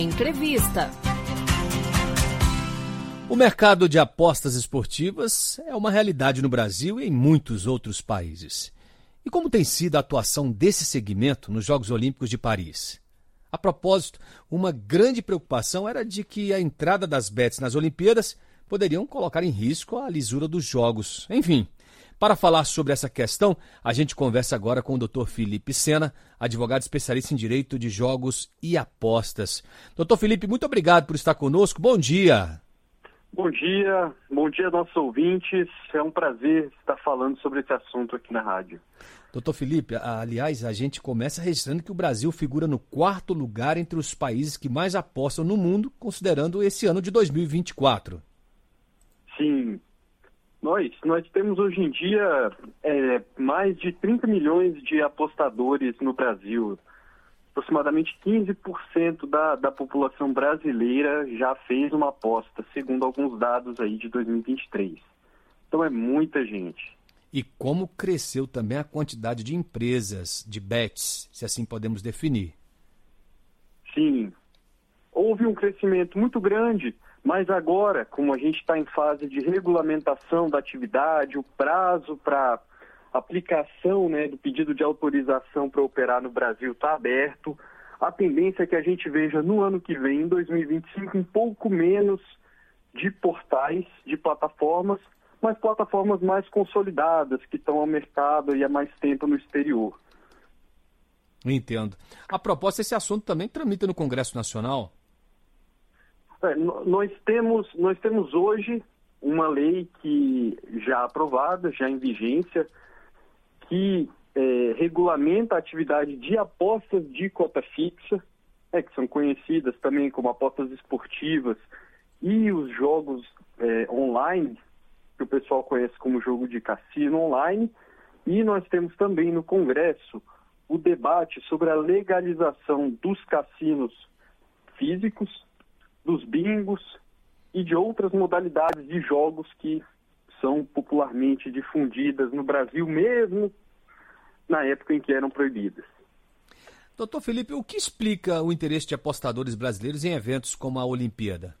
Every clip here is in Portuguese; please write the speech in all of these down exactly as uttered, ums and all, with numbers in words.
Entrevista. O mercado de apostas esportivas é uma realidade no Brasil e em muitos outros países. E como tem sido a atuação desse segmento nos Jogos Olímpicos de Paris? A propósito, uma grande preocupação era de que a entrada das bets nas Olimpíadas poderiam colocar em risco a lisura dos Jogos. Enfim, para falar sobre essa questão, a gente conversa agora com o doutor Felipe Sena, advogado especialista em Direito de Jogos e Apostas. doutor Felipe, muito obrigado por estar conosco. Bom dia. Bom dia, bom dia nossos ouvintes. É um prazer estar falando sobre esse assunto aqui na rádio. doutor Felipe, aliás, a gente começa registrando que o Brasil figura no quarto lugar entre os países que mais apostam no mundo, considerando esse ano de dois mil e vinte e quatro. Sim, nós, nós temos hoje em dia é, mais de trinta milhões de apostadores no Brasil. Aproximadamente quinze por cento da, da população brasileira já fez uma aposta, segundo alguns dados aí de dois mil e vinte e três. Então é muita gente. E como cresceu também a quantidade de empresas, de bets, se assim podemos definir. Sim, houve um crescimento muito grande, mas agora, como a gente está em fase de regulamentação da atividade, o prazo para aplicação, né, do pedido de autorização para operar no Brasil está aberto. A tendência é que a gente veja no ano que vem, em dois mil e vinte e cinco, um pouco menos de portais, de plataformas, mas plataformas mais consolidadas, que estão ao mercado e há mais tempo no exterior. Entendo. A propósito, esse assunto também tramita no Congresso Nacional? É, nós temos, nós temos hoje uma lei que já aprovada, já em vigência, que é, regulamenta a atividade de apostas de cota fixa, é, que são conhecidas também como apostas esportivas, e os jogos é, online, que o pessoal conhece como jogo de cassino online. E nós temos também no Congresso o debate sobre a legalização dos cassinos físicos, dos bingos e de outras modalidades de jogos que são popularmente difundidas no Brasil, mesmo na época em que eram proibidas. doutor Felipe, o que explica o interesse de apostadores brasileiros em eventos como a Olimpíada?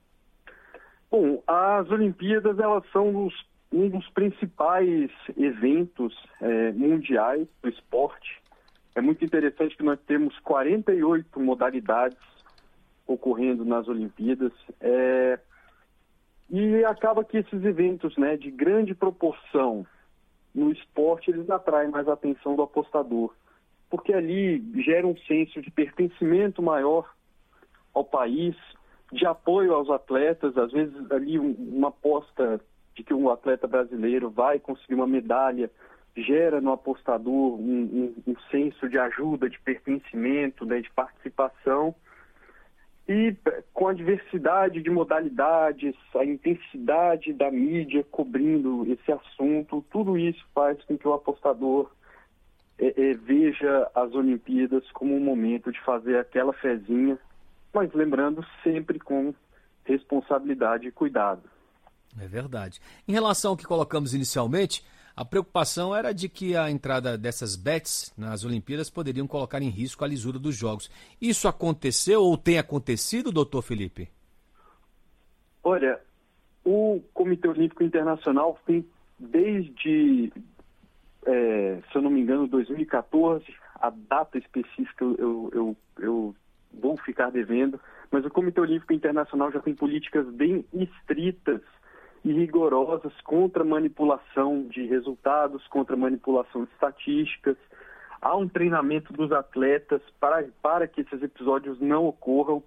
Bom, as Olimpíadas elas são os, um dos principais eventos é, mundiais do esporte. É muito interessante que nós temos quarenta e oito modalidades ocorrendo nas Olimpíadas. É, e acaba que esses eventos, né, de grande proporção no esporte, eles atraem mais a atenção do apostador, porque ali gera um senso de pertencimento maior ao país, de apoio aos atletas. Às vezes ali um, uma aposta de que um atleta brasileiro vai conseguir uma medalha gera no apostador um, um, um senso de ajuda, de pertencimento, né, de participação. E com a diversidade de modalidades, a intensidade da mídia cobrindo esse assunto, tudo isso faz com que o apostador é, é, veja as Olimpíadas como um momento de fazer aquela fezinha, mas lembrando sempre com responsabilidade e cuidado. É verdade. Em relação ao que colocamos inicialmente, a preocupação era de que a entrada dessas bets nas Olimpíadas poderiam colocar em risco a lisura dos Jogos. Isso aconteceu ou tem acontecido, doutor Felipe? Olha, o Comitê Olímpico Internacional tem desde, é, se eu não me engano, dois mil e quatorze, a data específica eu, eu, eu vou ficar devendo, mas o Comitê Olímpico Internacional já tem políticas bem estritas e rigorosas contra manipulação de resultados, contra manipulação de estatísticas. Há um treinamento dos atletas para, para que esses episódios não ocorram.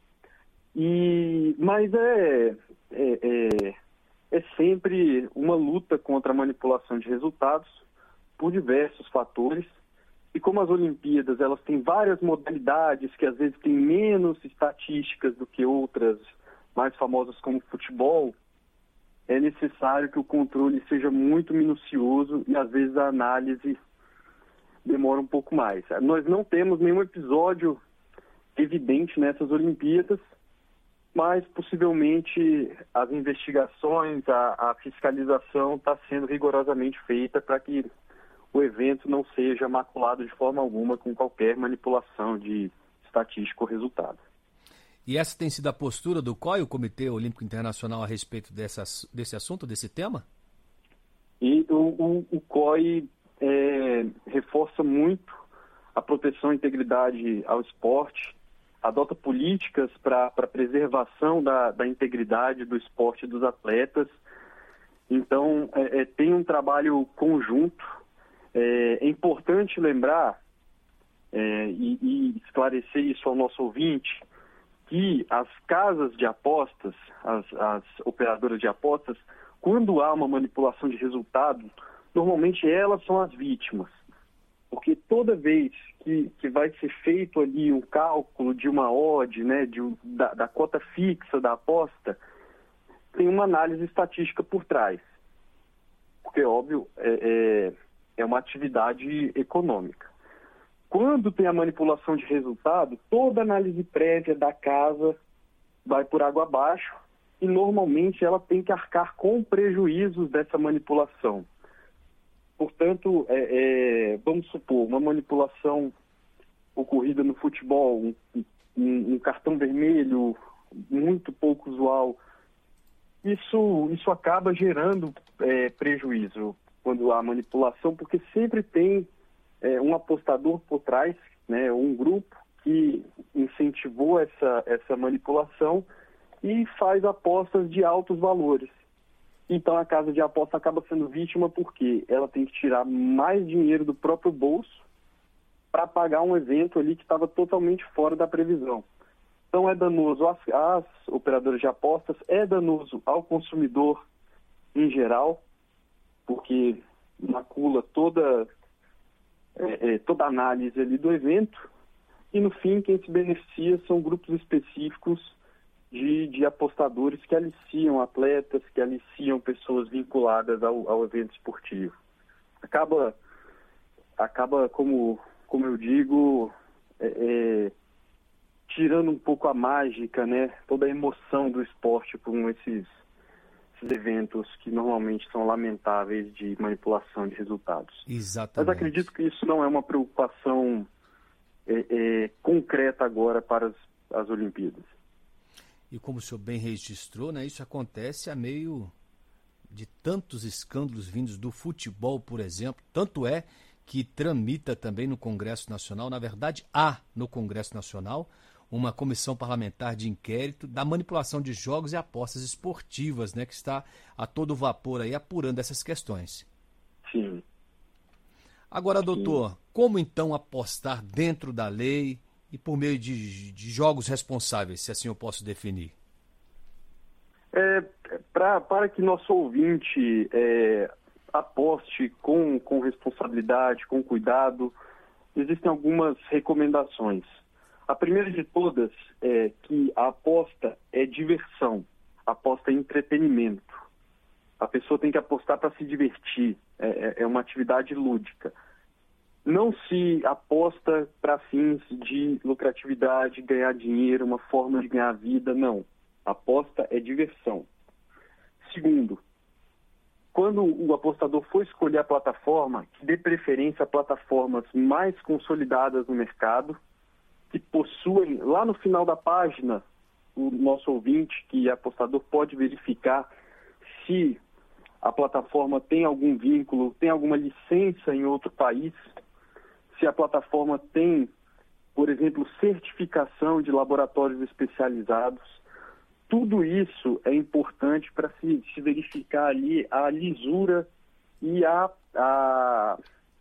E, mas é, é, é, é sempre uma luta contra a manipulação de resultados por diversos fatores. E como as Olimpíadas elas têm várias modalidades que às vezes têm menos estatísticas do que outras mais famosas como o futebol, é necessário que o controle seja muito minucioso e, às vezes, a análise demora um pouco mais. Nós não temos nenhum episódio evidente nessas Olimpíadas, mas, possivelmente, as investigações, a, a fiscalização está sendo rigorosamente feita para que o evento não seja maculado de forma alguma com qualquer manipulação de estatístico ou resultado. E essa tem sido a postura do C O I, o Comitê Olímpico Internacional, a respeito dessas, desse assunto, desse tema? E o, o, o C O I é, reforça muito a proteção à integridade ao esporte, adota políticas para a preservação da, da integridade do esporte dos atletas. Então, é, é, tem um trabalho conjunto. É, é importante lembrar é, e, e esclarecer isso ao nosso ouvinte, que as casas de apostas, as, as operadoras de apostas, quando há uma manipulação de resultado, normalmente elas são as vítimas. Porque toda vez que, que vai ser feito ali um cálculo de uma odd, né, de, da, da cota fixa da aposta, tem uma análise estatística por trás. Porque, óbvio, é, é, é uma atividade econômica. Quando tem a manipulação de resultado, toda análise prévia da casa vai por água abaixo e, normalmente, ela tem que arcar com prejuízos dessa manipulação. Portanto, é, é, vamos supor, uma manipulação ocorrida no futebol, um, um, um cartão vermelho muito pouco usual, isso, isso acaba gerando é, prejuízo quando há manipulação, porque sempre tem é, um apostador por trás, né, um grupo que incentivou essa, essa manipulação e faz apostas de altos valores. Então a casa de aposta acaba sendo vítima porque ela tem que tirar mais dinheiro do próprio bolso para pagar um evento ali que estava totalmente fora da previsão. Então é danoso às, às operadoras de apostas, é danoso ao consumidor em geral, porque macula toda, é, é, toda a análise ali do evento, e no fim quem se beneficia são grupos específicos De, de apostadores que aliciam atletas, que aliciam pessoas vinculadas ao, ao evento esportivo. Acaba, acaba como, como eu digo, é, é, tirando um pouco a mágica, né, toda a emoção do esporte com esses, esses eventos que normalmente são lamentáveis de manipulação de resultados. Exatamente. Mas acredito que isso não é uma preocupação é, é, concreta agora para as, as Olimpíadas. E como o senhor bem registrou, né, isso acontece a meio de tantos escândalos vindos do futebol, por exemplo. Tanto é que tramita também no Congresso Nacional, na verdade há no Congresso Nacional uma comissão parlamentar de inquérito da manipulação de jogos e apostas esportivas, né, que está a todo vapor aí apurando essas questões. Sim. Agora, doutor, Sim. como então apostar dentro da lei e por meio de, de jogos responsáveis, se assim eu posso definir? É, pra, para que nosso ouvinte é, aposte com, com responsabilidade, com cuidado, existem algumas recomendações. A primeira de todas é que a aposta é diversão, a aposta é entretenimento. A pessoa tem que apostar para se divertir, é, é uma atividade lúdica. Não se aposta para fins de lucratividade, ganhar dinheiro, uma forma de ganhar vida, não. A aposta é diversão. Segundo, quando o apostador for escolher a plataforma, que dê preferência a plataformas mais consolidadas no mercado, que possuem, lá no final da página, o nosso ouvinte, que é apostador, pode verificar se a plataforma tem algum vínculo, tem alguma licença em outro país, se a plataforma tem, por exemplo, certificação de laboratórios especializados. Tudo isso é importante para se, se verificar ali a lisura e a, a,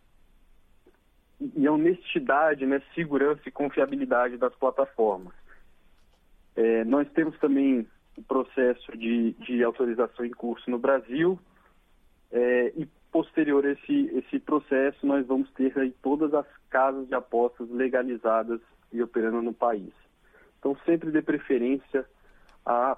e a honestidade, né, segurança e confiabilidade das plataformas. É, nós temos também o processo de, de autorização em curso no Brasil, é, e posterior a esse, esse processo, nós vamos ter aí todas as casas de apostas legalizadas e operando no país. Então, sempre dê preferência a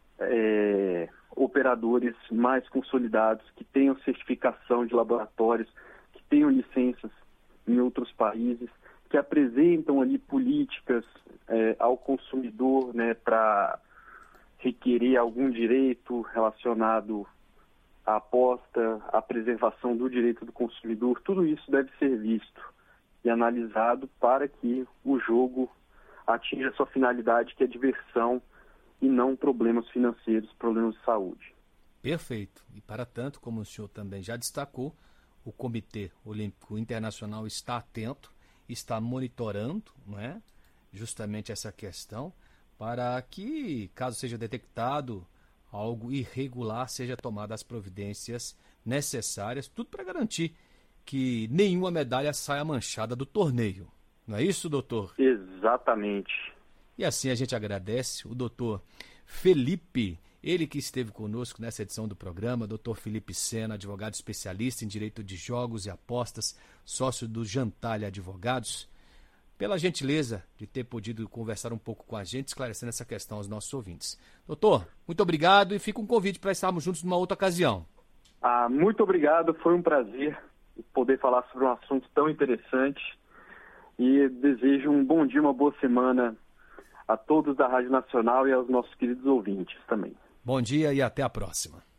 é, operadores mais consolidados, que tenham certificação de laboratórios, que tenham licenças em outros países, que apresentam ali políticas é, ao consumidor, né, para requerer algum direito relacionado à aposta, à preservação do direito do consumidor. Tudo isso deve ser visto e analisado para que o jogo atinja a sua finalidade, que é diversão e não problemas financeiros, problemas de saúde. Perfeito. E para tanto, como o senhor também já destacou, o Comitê Olímpico Internacional está atento, está monitorando, não é? Justamente essa questão, para que, caso seja detectado algo irregular, seja tomadas as providências necessárias, tudo para garantir que nenhuma medalha saia manchada do torneio. Não é isso, doutor? Exatamente. E assim a gente agradece o doutor Felipe, ele que esteve conosco nessa edição do programa, doutor Felipe Sena, advogado especialista em direito de jogos e apostas, sócio do Jantalha Advogados, pela gentileza de ter podido conversar um pouco com a gente, esclarecendo essa questão aos nossos ouvintes. Doutor, muito obrigado e fica um convite para estarmos juntos numa outra ocasião. Ah, muito obrigado, foi um prazer poder falar sobre um assunto tão interessante e desejo um bom dia, uma boa semana a todos da Rádio Nacional e aos nossos queridos ouvintes também. Bom dia e até a próxima.